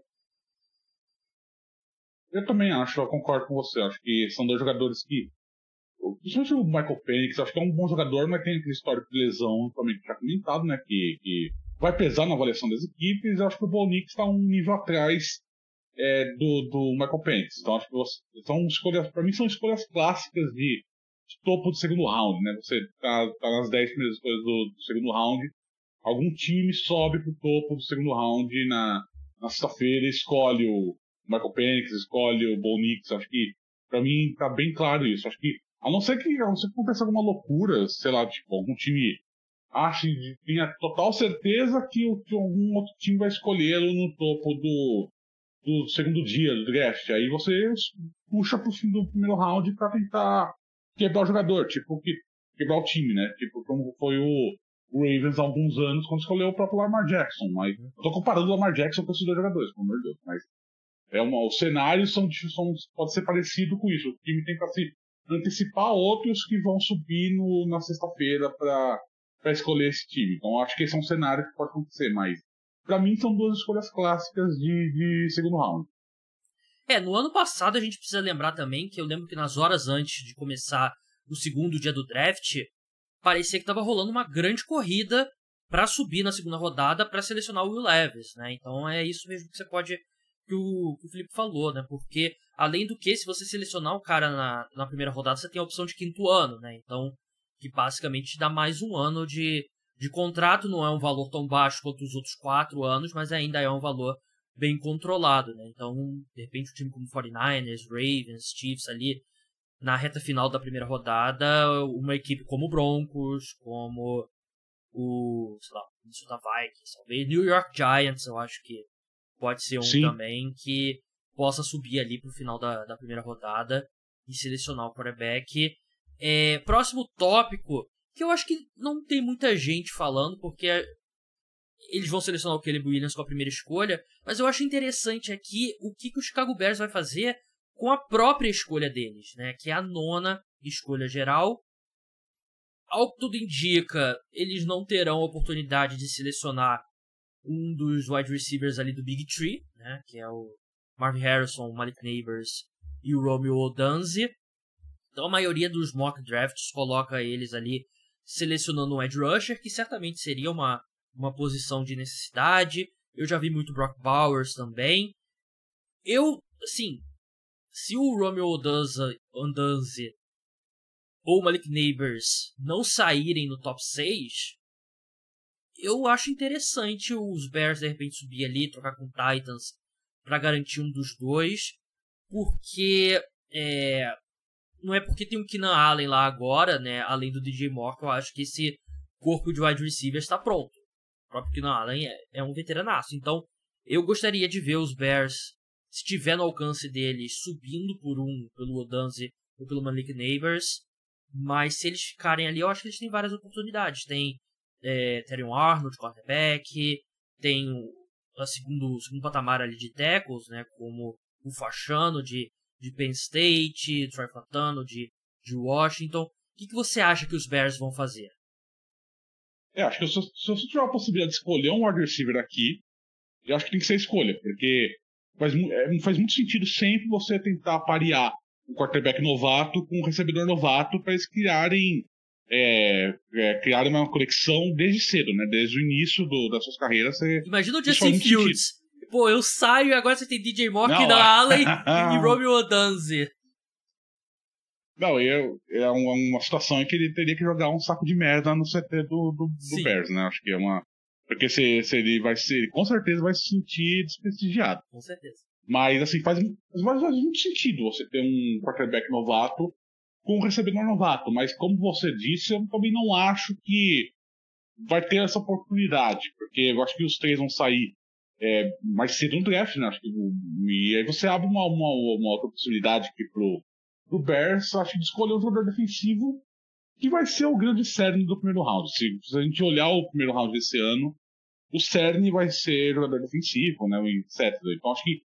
Eu também acho, eu concordo com você. Acho que são dois jogadores que, principalmente o Michael Penix, acho que é um bom jogador, mas tem aquele histórico de lesão, também já comentado, né, que, que vai pesar na avaliação das equipes. Eu acho que o Bo Nix está um nível atrás É, do, do Michael Penix. Então acho que você, são escolhas, para mim são escolhas clássicas de, de topo do segundo round, né? Você tá, tá nas dez primeiras escolhas do, do segundo round, algum time sobe pro topo do segundo round na, na sexta-feira e escolhe o Michael Penix, escolhe o Bo Nix. Acho que para mim tá bem claro isso. Acho que a não ser que, a não ser que aconteça alguma loucura, sei lá, tipo, algum time ache, tenha total certeza que, que algum outro time vai escolhê-lo no topo do do segundo dia do draft, aí você puxa pro fim do primeiro round pra tentar quebrar o jogador, tipo, que, quebrar o time, né? Tipo, como foi o, o Ravens há alguns anos quando escolheu o próprio Lamar Jackson. Mas eu tô comparando o Lamar Jackson com esses dois jogadores, pelo amor de Deus. Mas é uma, os cenários são, são, pode ser parecido com isso. O time tenta se antecipar a outros que vão subir no, na sexta-feira pra, pra escolher esse time. Então eu acho que esse é um cenário que pode acontecer, mas pra mim são duas escolhas clássicas de, de segundo round. É, no ano passado a gente precisa lembrar também que eu lembro que nas horas antes de começar o segundo dia do draft, parecia que estava rolando uma grande corrida para subir na segunda rodada para selecionar o Will Levis, né? Então é isso mesmo que você pode que o, que o Felipe falou, né? Porque além do que, se você selecionar o cara na, na primeira rodada, você tem a opção de quinto ano, né? Então, que basicamente te dá mais um ano de De contrato, não é um valor tão baixo quanto os outros quatro anos, mas ainda é um valor bem controlado, né? Então, de repente, um time como forty-niners, Ravens, Chiefs ali, na reta final da primeira rodada, uma equipe como o Broncos, como o, sei lá, Minnesota Vikings, talvez, New York Giants, eu acho que pode ser um Sim. também que possa subir ali pro final da, da primeira rodada e selecionar o quarterback. É, próximo tópico, que eu acho que não tem muita gente falando, porque eles vão selecionar o Caleb Williams com a primeira escolha, mas eu acho interessante aqui o que, que o Chicago Bears vai fazer com a própria escolha deles, né? Que é a nona escolha geral. Ao que tudo indica, eles não terão a oportunidade de selecionar um dos wide receivers ali do Big Tree, né? Que é o Marvin Harrison, o Malik Nabers e o Romeo Odanze. Então a maioria dos mock drafts coloca eles ali selecionando um edge rusher, que certamente seria uma, uma posição de necessidade. Eu já vi muito Brock Bowers também. Eu, assim, se o Romeo Odanze ou o Malik Nabers não saírem no top seis, eu acho interessante os Bears de repente subir ali, trocar com Titans para garantir um dos dois, porque é, não é porque tem o Keenan Allen lá agora, né, além do D J Moore, que eu acho que esse corpo de wide receivers está pronto. O próprio Keenan Allen é, é um veteranaço. Então, eu gostaria de ver os Bears, se tiver no alcance deles, subindo por um, pelo Odanze ou pelo Malik Neighbors. Mas se eles ficarem ali, eu acho que eles têm várias oportunidades. Tem é, Terrion Arnold, quarterback, tem o a segundo, o segundo patamar ali de tackles, né, como o Fashanu de, de Penn State, Troy Fautanu de, de Washington. O que, que você acha que os Bears vão fazer? É, acho que se, se você tiver a possibilidade de escolher um wide receiver aqui, eu acho que tem que ser a escolha, porque faz, é, faz muito sentido sempre você tentar parear um quarterback novato com um recebedor novato para eles criarem, é, é, criarem uma conexão desde cedo, né? Desde o início do, das suas carreiras. Você, imagina o Justin Fields. Sentido. Pô, eu saio e agora você tem D J Moore, Keenan Allen e Romeo Odanze. Não, eu, é uma, uma situação em que ele teria que jogar um saco de merda no C T do, do, do Bears, né? Acho que é uma... Porque se, se ele vai ser... Com certeza vai se sentir desprestigiado. Com certeza. Mas, assim, faz, faz, faz muito sentido você ter um quarterback novato com um recebedor novato. Mas, como você disse, eu também não acho que vai ter essa oportunidade. Porque eu acho que os três vão sair é, mais cedo no draft, né? Acho que, e aí você abre uma, uma, uma outra possibilidade aqui pro... do Bears, acho que de escolher um jogador defensivo que vai ser o grande cerne do primeiro round. Se, se a gente olhar o primeiro round desse ano, o cerne vai ser jogador defensivo, né, etcétera. Então acho que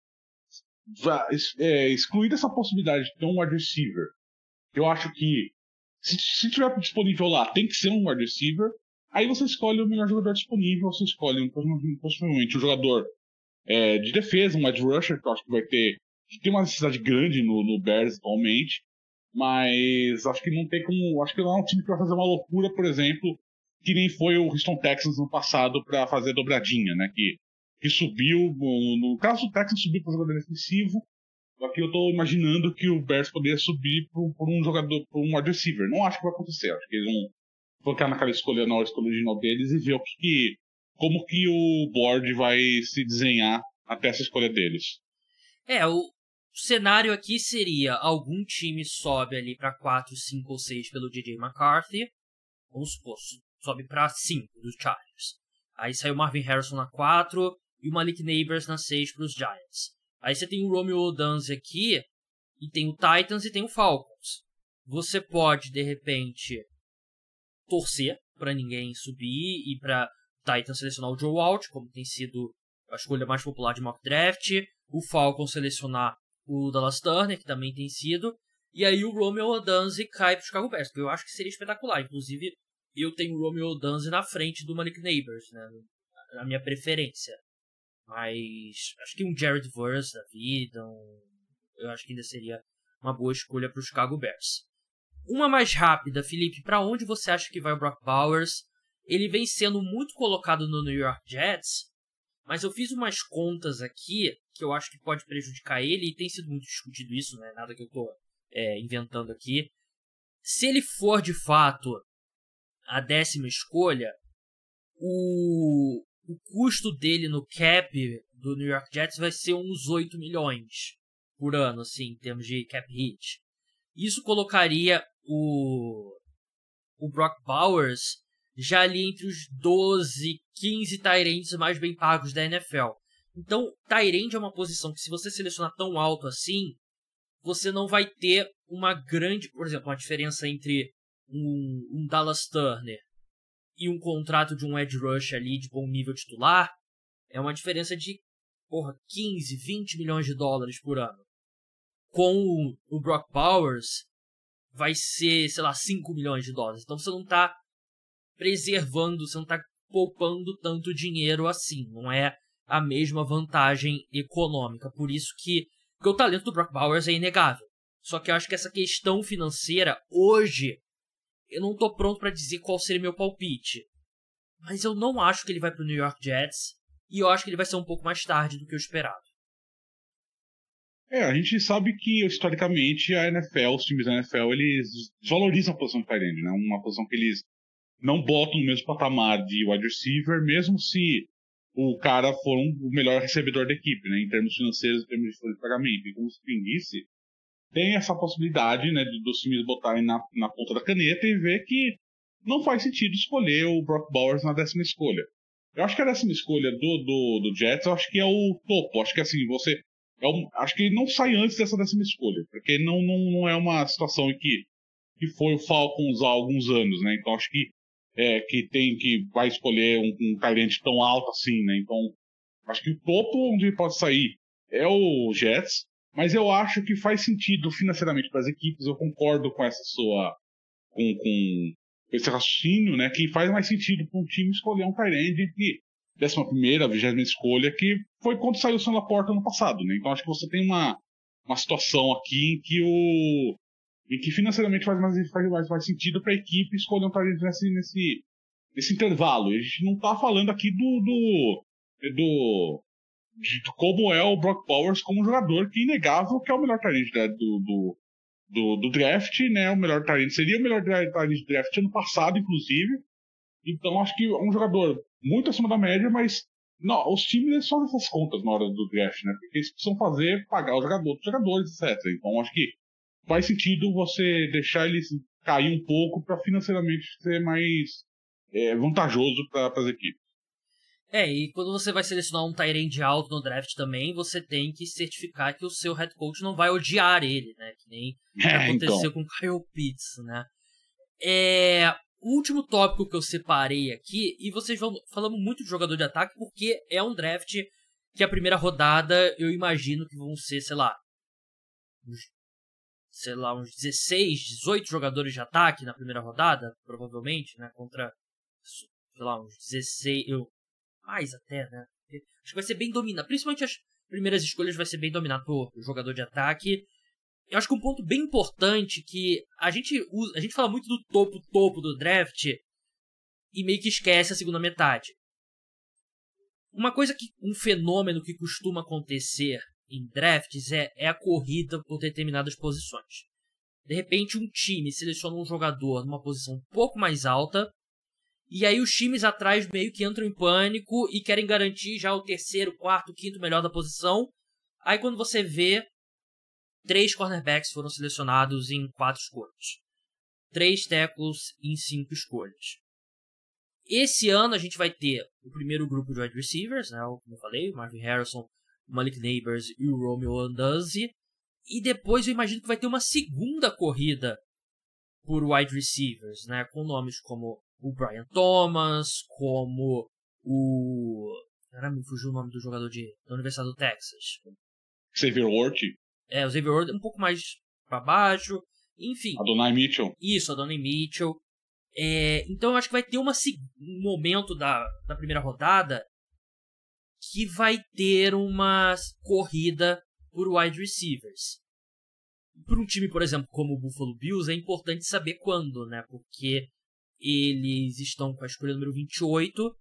é, excluir essa possibilidade de ter um wide receiver, eu acho que se, se tiver disponível lá, tem que ser um wide receiver, aí você escolhe o melhor jogador disponível, você escolhe possivelmente um jogador é, de defesa, um wide rusher, que eu acho que vai ter tem uma necessidade grande no, no Bears atualmente, mas acho que não tem como. Acho que não é um time que vai fazer uma loucura, por exemplo, que nem foi o Houston Texans no passado para fazer dobradinha, né? Que, que subiu. No, no caso do Texans subiu para o jogador defensivo, só que eu estou imaginando que o Bears poderia subir por, por um jogador, por um wide receiver. Não acho que vai acontecer. Acho que eles vão focar naquela escolha, na escolha original deles e ver o que, que como que o board vai se desenhar até essa escolha deles. É, o cenário aqui seria algum time sobe ali para quatro, cinco ou seis pelo D J McCarthy. Vamos supor, sobe para cinco dos Chargers. Aí sai o Marvin Harrison na quatro e o Malik Neighbors na seis para os Giants. Aí você tem o Romeo Odanze aqui e tem o Titans e tem o Falcons. Você pode, de repente, torcer para ninguém subir e para Titans selecionar o Joe Alt, como tem sido a escolha mais popular de mock draft. O Falcons selecionar o Dallas Turner, que também tem sido, e aí o Romeo Odanze cai para os Chicago Bears, que eu acho que seria espetacular. Inclusive, eu tenho o Romeo Odanze na frente do Malik Neighbors, né, na minha preferência. Mas acho que um Jared Verse da vida, um, eu acho que ainda seria uma boa escolha para os Chicago Bears. Uma mais rápida, Felipe, para onde você acha que vai o Brock Bowers? Ele vem sendo muito colocado no New York Jets, mas eu fiz umas contas aqui que eu acho que pode prejudicar ele, e tem sido muito discutido isso, não é nada que eu estou é, inventando aqui. Se ele for, de fato, a décima escolha, o, o custo dele no cap do New York Jets vai ser uns oito milhões por ano, assim, em termos de cap hit. Isso colocaria o, o Brock Bowers já ali entre os doze, quinze tight ends mais bem pagos da N F L. Então, tight end é uma posição que, se você selecionar tão alto assim, você não vai ter uma grande, por exemplo, uma diferença entre um, um Dallas Turner e um contrato de um edge rush ali de bom nível titular. É uma diferença de porra, quinze, vinte milhões de dólares por ano. Com o, o Brock Bowers, vai ser, sei lá, cinco milhões de dólares. Então você não está preservando, você não está poupando tanto dinheiro assim. Não é a mesma vantagem econômica. Por isso que, que o talento do Brock Bowers é inegável. Só que eu acho que essa questão financeira, hoje, eu não estou pronto para dizer qual seria meu palpite. Mas eu não acho que ele vai para o New York Jets. E eu acho que ele vai ser um pouco mais tarde do que eu esperava. É, a gente sabe que, historicamente, a N F L, os times da N F L, eles desvalorizam a posição de tight end, né? Uma posição que eles não botam no mesmo patamar de wide receiver, mesmo se o cara for um, o melhor recebedor da equipe, né? Em termos financeiros, em termos de folha de pagamento. E como você bem disse, tem essa possibilidade, né, de, dos times botarem na, na ponta da caneta e ver que não faz sentido escolher o Brock Bowers na décima escolha. Eu acho que a décima escolha do, do, do Jets, eu acho que é o topo. Eu acho que, assim, você é um, acho que ele não sai antes dessa décima escolha, porque não, não, não é uma situação em que, que foi o Falcons há alguns anos, né? Então acho que é, que tem que vai escolher um, um talento tão alto assim, né? Então acho que o topo onde ele pode sair é o Jets, mas eu acho que faz sentido financeiramente para as equipes. Eu concordo com essa sua com, com esse raciocínio, né? Que faz mais sentido para um time escolher um tight end entre décima primeira, vigésima escolha, que foi quando saiu o Sam Laporta ano passado, né? Então acho que você tem uma, uma situação aqui em que o em que financeiramente faz mais, faz mais, mais sentido para a equipe escolher um talento nesse, nesse, nesse intervalo. A gente não está falando aqui do, do, do de como é o Brock Bowers como jogador, que é inegável que é o melhor talento do, do, do, do draft, né? O melhor talento seria o melhor talento do draft ano passado, inclusive. Então acho que é um jogador muito acima da média, mas não, os times eles fazem essas contas na hora do draft, né? Porque eles precisam fazer, pagar os jogadores, os jogadores, etcétera. Então acho que faz sentido você deixar eles cair um pouco para financeiramente ser mais é, vantajoso para as equipes. É, e quando você vai selecionar um tight end alto no draft também, você tem que certificar que o seu head coach não vai odiar ele, né? Que nem É, aconteceu então. com o Kyle Pitts, né? É, o último tópico que eu separei aqui, e vocês vão falando muito de jogador de ataque, porque é um draft que a primeira rodada eu imagino que vão ser, sei lá, uns, sei lá, uns dezesseis, dezoito jogadores de ataque na primeira rodada, provavelmente, né? Contra, sei lá, uns dezesseis, eu, mais até, né? Acho que vai ser bem dominado, principalmente as primeiras escolhas vai ser bem dominado por jogador de ataque. Eu acho que um ponto bem importante que a gente usa, a gente fala muito do topo, topo do draft e meio que esquece a segunda metade. Uma coisa que, um fenômeno que costuma acontecer em drafts é, é a corrida por determinadas posições. De repente um time seleciona um jogador numa posição um pouco mais alta e aí os times atrás meio que entram em pânico e querem garantir já o terceiro, quarto, quinto melhor da posição. Aí quando você vê, três cornerbacks foram selecionados em quatro escolhas. Três tackles em cinco escolhas. Esse ano a gente vai ter o primeiro grupo de wide receivers, né, como eu falei, o Marvin Harrison, o Malik Neighbors e o Romeo Landazzi. E depois eu imagino que vai ter uma segunda corrida por wide receivers, né, com nomes como o Brian Thomas, como o... Caramba, me fugiu o nome do jogador de, da Universidade do Texas. Xavier Worthy. É, o Xavier Worthy um pouco mais para baixo. Enfim. Adonai Mitchell. Isso, Adonai Mitchell. É, então eu acho que vai ter uma, um momento da, da primeira rodada que vai ter uma corrida por wide receivers. Para um time, por exemplo, como o Buffalo Bills, é importante saber quando, né? Porque eles estão com a escolha número vinte e oito.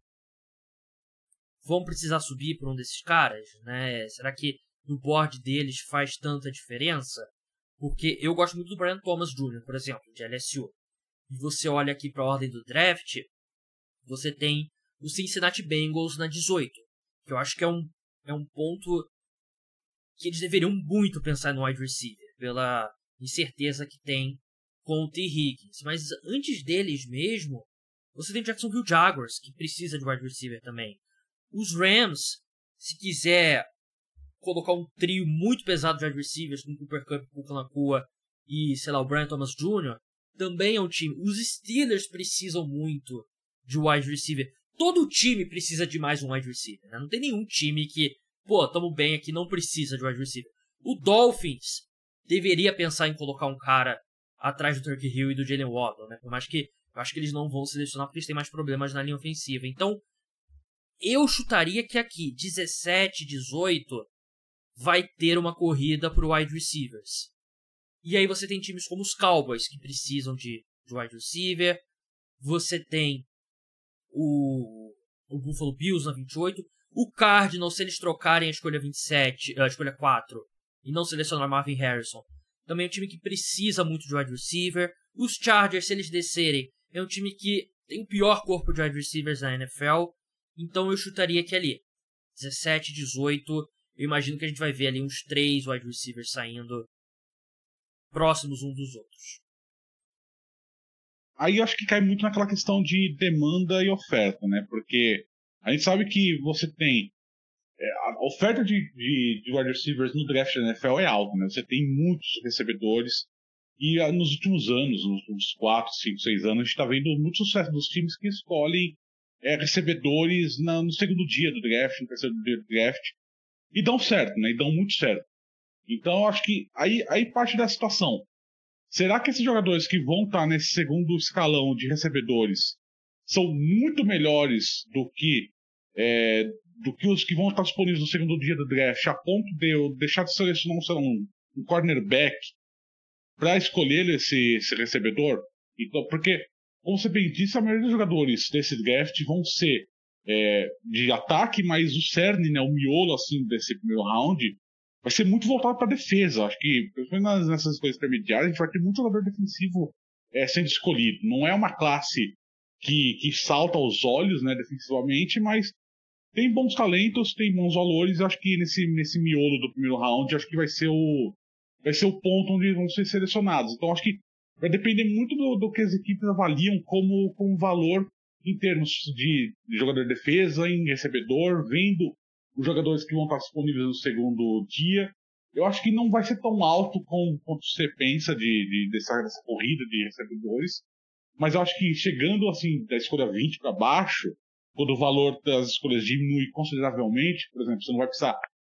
Vão precisar subir por um desses caras, né? Será que no board deles faz tanta diferença? Porque eu gosto muito do Brian Thomas Júnior, por exemplo, de L S U. E você olha aqui para a ordem do draft, você tem o Cincinnati Bengals na dezoito. Que eu acho que é um, é um ponto que eles deveriam muito pensar no wide receiver, pela incerteza que tem com o T. Higgins. Mas antes deles mesmo, você tem o Jacksonville Jaguars, que precisa de wide receiver também. Os Rams, se quiser colocar um trio muito pesado de wide receivers, com Cooper Kupp, Puka Nacua e, sei lá, o Brian Thomas Júnior, também é um time. Os Steelers precisam muito de wide receiver. Todo time precisa de mais um wide receiver, né? Não tem nenhum time que, pô, tamo bem aqui, não precisa de wide receiver. O Dolphins deveria pensar em colocar um cara atrás do Turkey Hill e do Jalen Waddle, né? Por mais que eu acho que eles não vão selecionar porque eles têm mais problemas na linha ofensiva. Então, eu chutaria que aqui, dezessete, dezoito, vai ter uma corrida por wide receivers. E aí você tem times como os Cowboys, que precisam de, de wide receiver. Você tem o, o Buffalo Bills na vinte e oito. O Cardinals, se eles trocarem a escolha vinte e sete, a escolha quatro, e não selecionar Marvin Harrison, também é um time que precisa muito de wide receiver. Os Chargers, se eles descerem, é um time que tem o pior corpo de wide receivers na N F L. Então eu chutaria que ali, dezessete, dezoito, eu imagino que a gente vai ver ali uns três wide receivers saindo próximos um dos outros. Aí eu acho que cai muito naquela questão de demanda e oferta, né? Porque a gente sabe que você tem é, a oferta de, de, de wide receivers no draft da N F L é alta, né? Você tem muitos recebedores. E ah, nos últimos anos, nos últimos quatro, cinco, seis anos, a gente está vendo muito sucesso dos times que escolhem é, recebedores na, no segundo dia do draft, no terceiro dia do draft. E dão certo, né? E dão muito certo. Então, eu acho que aí, aí parte da situação. Será que esses jogadores que vão estar nesse segundo escalão de recebedores são muito melhores do que, é, do que os que vão estar disponíveis no segundo dia do draft, a ponto de eu deixar de selecionar um, um cornerback para escolher esse, esse recebedor? Então, porque, como você bem disse, a maioria dos jogadores desse draft vão ser é, de ataque, mas o cerne, né, o miolo assim, desse primeiro round vai ser muito voltado para defesa. Acho que, principalmente nessas coisas intermediárias, a gente vai ter muito jogador defensivo é, sendo escolhido. Não é uma classe que, que salta aos olhos, né, defensivamente, mas tem bons talentos, tem bons valores. Acho que nesse, nesse miolo do primeiro round, acho que vai ser o, vai ser o ponto onde vão ser selecionados. Então, acho que vai depender muito do, do que as equipes avaliam como, como valor em termos de, de jogador de defesa, em recebedor, vendo os jogadores que vão estar disponíveis no segundo dia. Eu acho que não vai ser tão alto como, quanto você pensa de, de, dessa, dessa corrida de recebedores, mas eu acho que chegando assim da escolha vinte para baixo, quando o valor das escolhas diminui consideravelmente, por exemplo, você não vai precisar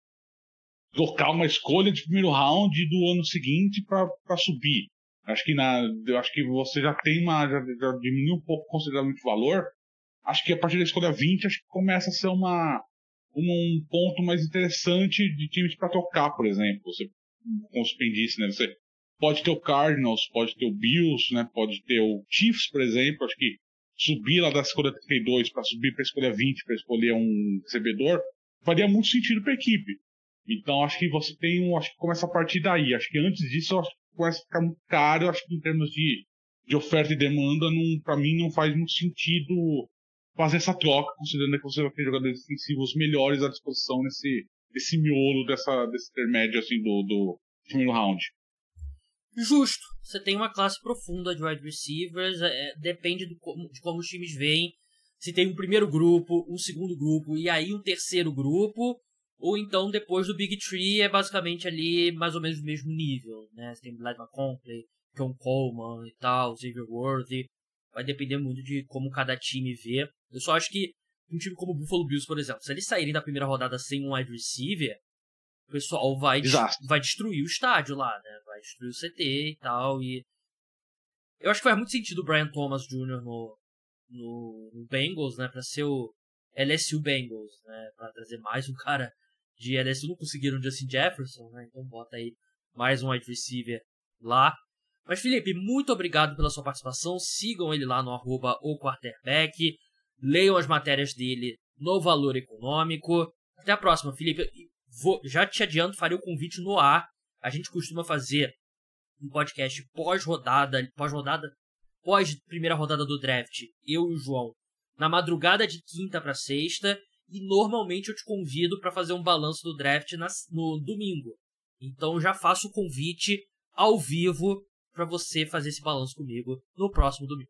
trocar uma escolha de primeiro round do ano seguinte para subir. Acho que, na, eu acho que você já tem uma. Já, já diminui um pouco consideravelmente o valor. Acho que a partir da escolha vinte, acho que começa a ser uma. um ponto mais interessante de times para tocar, por exemplo. Você, como você bem disse, né? Você pode ter o Cardinals, pode ter o Bills, né? Pode ter o Chiefs, por exemplo. Acho que subir lá da escolha trinta e dois para subir para a escolha vinte, para escolher um recebedor, faria muito sentido para a equipe. Então acho que você tem um. Acho que começa a partir daí. Acho que antes disso, acho que começa a ficar muito caro. Acho que em termos de, de oferta e demanda, para mim não faz muito sentido fazer essa troca, considerando que você vai ter jogadores defensivos melhores à disposição nesse, nesse miolo dessa, desse intermédio assim, do, do primeiro round. Justo. Você tem uma classe profunda de wide receivers, é, depende do, de como os times veem. Se tem um primeiro grupo, um segundo grupo e aí um terceiro grupo, ou então depois do Big Tree é basicamente ali mais ou menos o mesmo nível, né? Você tem Blake McConkey, John Coleman e tal, Xavier Worthy. Vai depender muito de como cada time vê. Eu só acho que um time como o Buffalo Bills, por exemplo, se eles saírem da primeira rodada sem um wide receiver, o pessoal vai, vai destruir o estádio lá, né? Vai destruir o C T e tal. E eu acho que faz muito sentido o Brian Thomas Júnior no, no, no Bengals, né? Pra ser o L S U Bengals, né? Pra trazer mais um cara de L S U. Não conseguiram o Justin Jefferson, né? Então bota aí mais um wide receiver lá. Mas, Felipe, muito obrigado pela sua participação. Sigam ele lá no arroba o quarterback. Leiam as matérias dele no Valor Econômico. Até a próxima, Felipe. Vou, já te adianto, farei o convite no ar. A gente costuma fazer um podcast pós-rodada, pós-rodada, pós-primeira rodada do draft, eu e o João, na madrugada de quinta para sexta. E normalmente eu te convido para fazer um balanço do draft na, no domingo. Então já faço o convite ao vivo para você fazer esse balanço comigo no próximo domingo.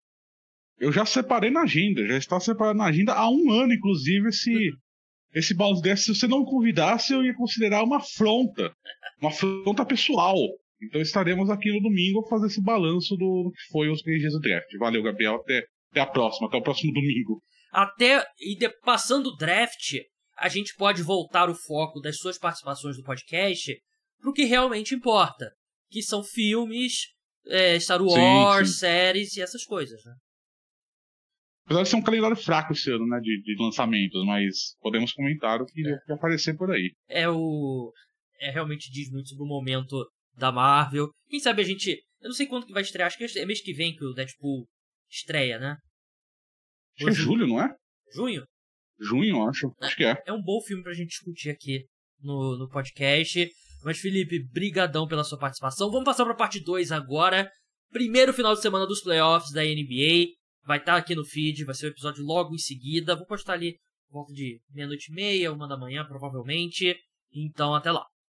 Eu já separei na agenda, já está separado na agenda há um ano, inclusive, esse, uhum. esse balanço desse. Se você não me convidasse, eu ia considerar uma afronta, uma afronta pessoal. Então estaremos aqui no domingo fazer esse balanço do, do que foi os três dias do draft. Valeu, Gabriel, até, até a próxima, até o próximo domingo. Até, e de, passando o draft, a gente pode voltar o foco das suas participações do podcast para o que realmente importa, que são filmes, é, Star Wars, sim, sim. séries e essas coisas, né? Apesar de ser um calendário fraco esse ano, né, de, de lançamentos, mas podemos comentar o que é. vai aparecer por aí. É o... É, realmente diz muito sobre o momento da Marvel. Quem sabe a gente... Eu não sei quando que vai estrear, acho que é mês que vem que o Deadpool estreia, né? Acho que é julho, não é? Junho? Junho, acho. É, acho que é. É um bom filme pra gente discutir aqui no, no podcast. Mas, Felipe, brigadão pela sua participação. Vamos passar pra parte dois agora. Primeiro final de semana dos playoffs da N B A. Vai estar aqui no feed, vai ser o episódio logo em seguida. Vou postar ali por volta de meia-noite e meia, uma da manhã, provavelmente. Então, até lá.